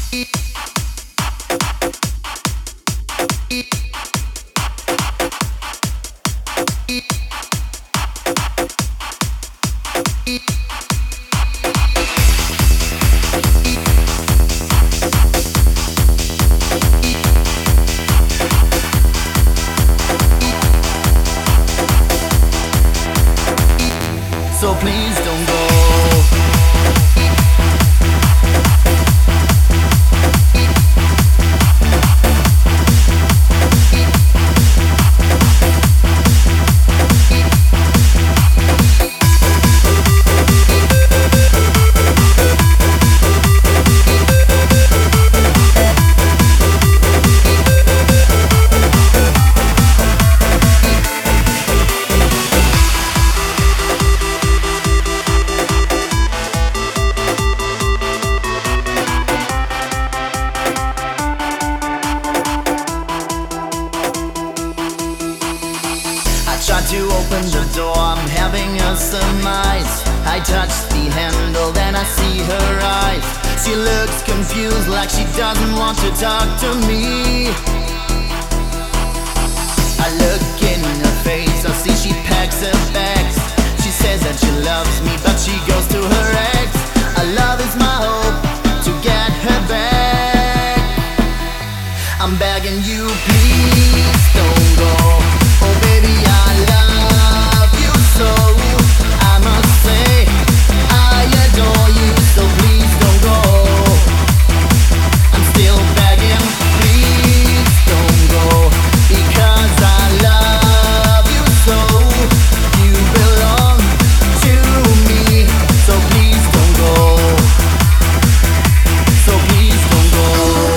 So please don't go. Try to open the door, I'm having a surmise. I touch the handle, then I see her eyes. She looks confused, like she doesn't want to talk to me. I look in her face, I see she packs her bags. She says that she loves me, but she goes to her ex. Our love is my hope to get her back. I'm begging you, please don't go. Oh baby, I love you so. I must say, I adore you, so please don't go. I'm still begging, please don't go. Because I love you so. You belong to me, so please don't go. So please don't go.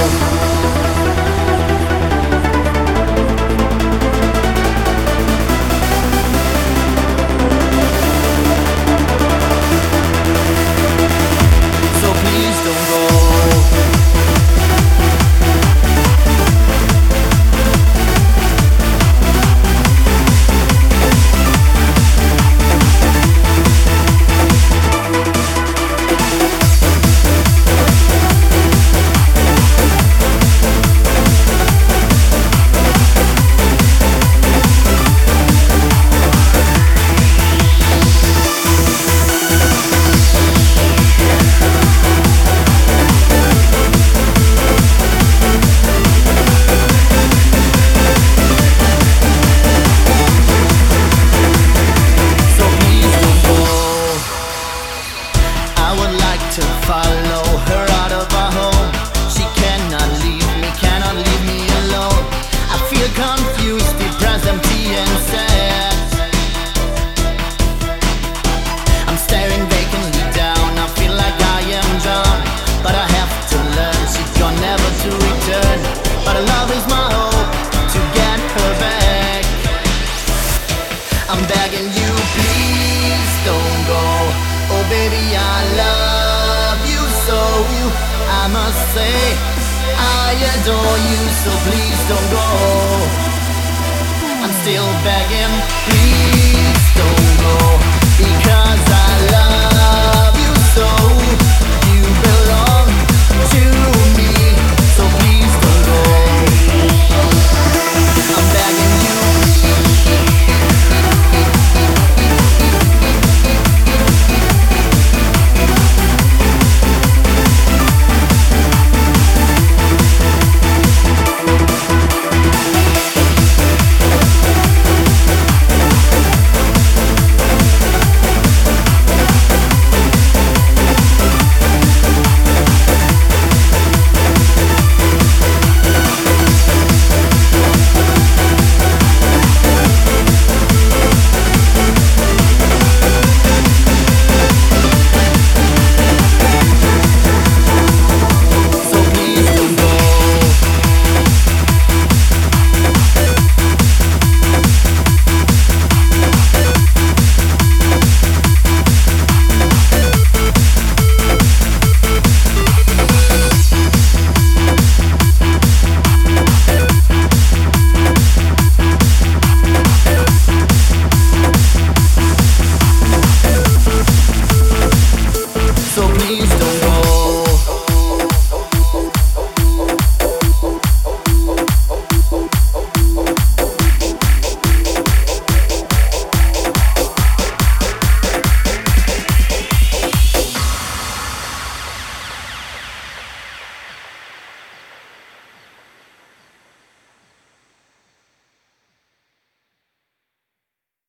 To follow her out of our home. She cannot leave me alone. I feel confused, depressed, empty and sad. I'm staring vacantly down, I feel like I am drowned. But I have to learn, she's gone never to return. But love is my hope to get her back. I'm begging you, please don't go. Oh baby, I love you so. I must say, I adore you, so please don't go. I'm still begging, please don't go. Because I love you so. You belong to me, so please don't go. I'm begging you. Please don't